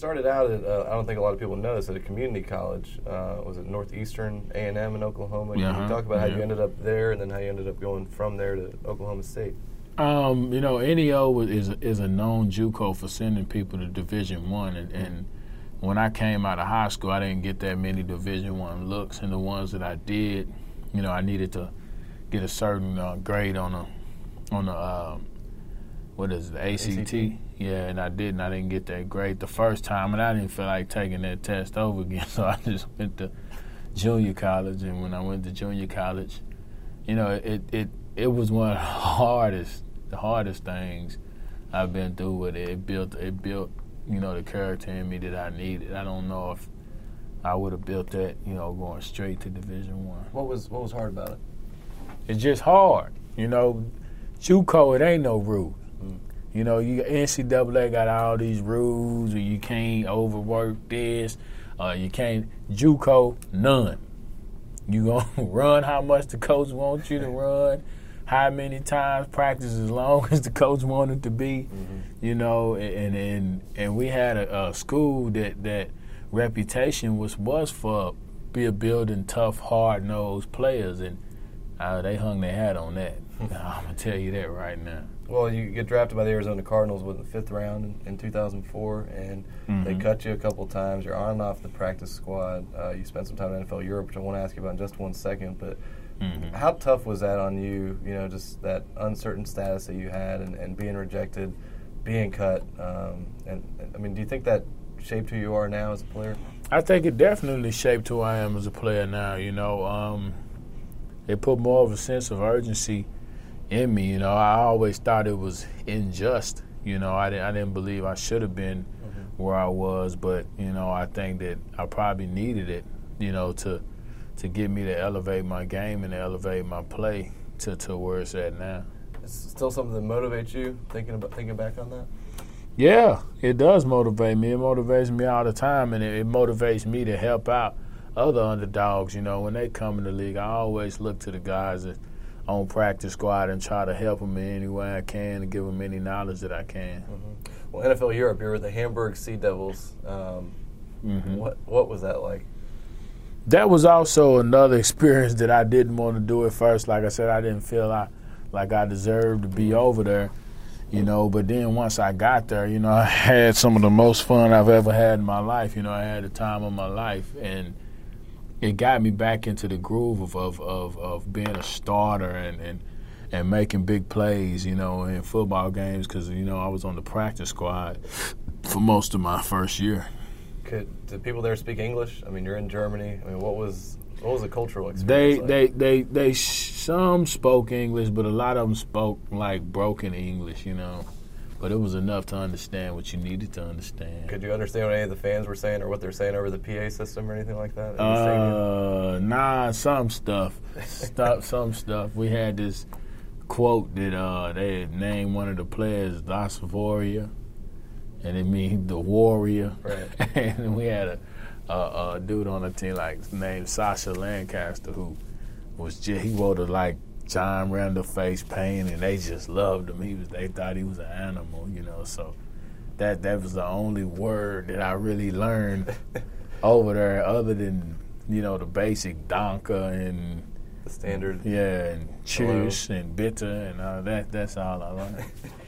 started out at, I don't think a lot of people know this, at a community college. Was it Northeastern A&M in Oklahoma? Yeah, Can you talk about how you ended up there and then how you ended up going from there to Oklahoma State? NEO is a known JUCO for sending people to Division I, and when I came out of high school, I didn't get that many Division I looks, and the ones that I did, I needed to get a certain grade on the what is it, the ACT? Yeah, and I didn't. I didn't get that grade the first time, and I didn't feel like taking that test over again, so I just went to junior college, and when I went to junior college, it was one of the hardest things I've been through with it. It built the character in me that I needed. I don't know if I would have built that, going straight to Division I. What was hard about it? It's just hard. JUCO, it ain't no rules. NCAA got all these rules, or you can't overwork this, you can't. JUCO, none. You gonna run how much the coach wants you to run, how many times, practice as long as the coach wanted to be, and we had a school that reputation was for building tough, hard-nosed players, and they hung their hat on that. I'm gonna tell you that right now. Well, you get drafted by the Arizona Cardinals with the 5th round in 2004, and they cut you a couple times. You're on and off the practice squad. You spent some time in NFL Europe, which I want to ask you about in just one second. But how tough was that on you, just that uncertain status that you had and being rejected, being cut? Do you think that shaped who you are now as a player? I think it definitely shaped who I am as a player now, It put more of a sense of urgency in me. I always thought it was unjust. I didn't believe I should have been where I was, but I think that I probably needed it, to get me to elevate my game and to elevate my play to where it's at now. It's still something that motivates you, thinking back on that? Yeah, it does motivate me. It motivates me all the time, and it motivates me to help out other underdogs. When they come in the league, I always look to the guys that on practice squad and try to help them in any way I can and give them any knowledge that I can. Well, NFL Europe, you were the Hamburg Sea Devils. What was that like? That was also another experience that I didn't want to do at first. Like I said, I didn't feel like I deserved to be over there, But then once I got there, I had some of the most fun I've ever had in my life. I had the time of my life, and it got me back into the groove of being a starter and making big plays, in football games because, I was on the practice squad for most of my first year. Did people there speak English? You're in Germany. What was the cultural experience like? They some spoke English, but a lot of them spoke like broken English, But it was enough to understand what you needed to understand. Could you understand what any of the fans were saying or what they're saying over the PA system or anything like that? Nah, some stuff. Some stuff. We had this quote that they had named one of the players Das Warrior, and it means the warrior. Right. And we had a dude on the team named Sasha Lancaster who he wore the John Randall face paint, and they just loved him. They thought he was an animal, So that was the only word that I really learned over there, other than the basic Danke and the standard. Yeah, and Cheers and Bitter and all that. That's all I learned.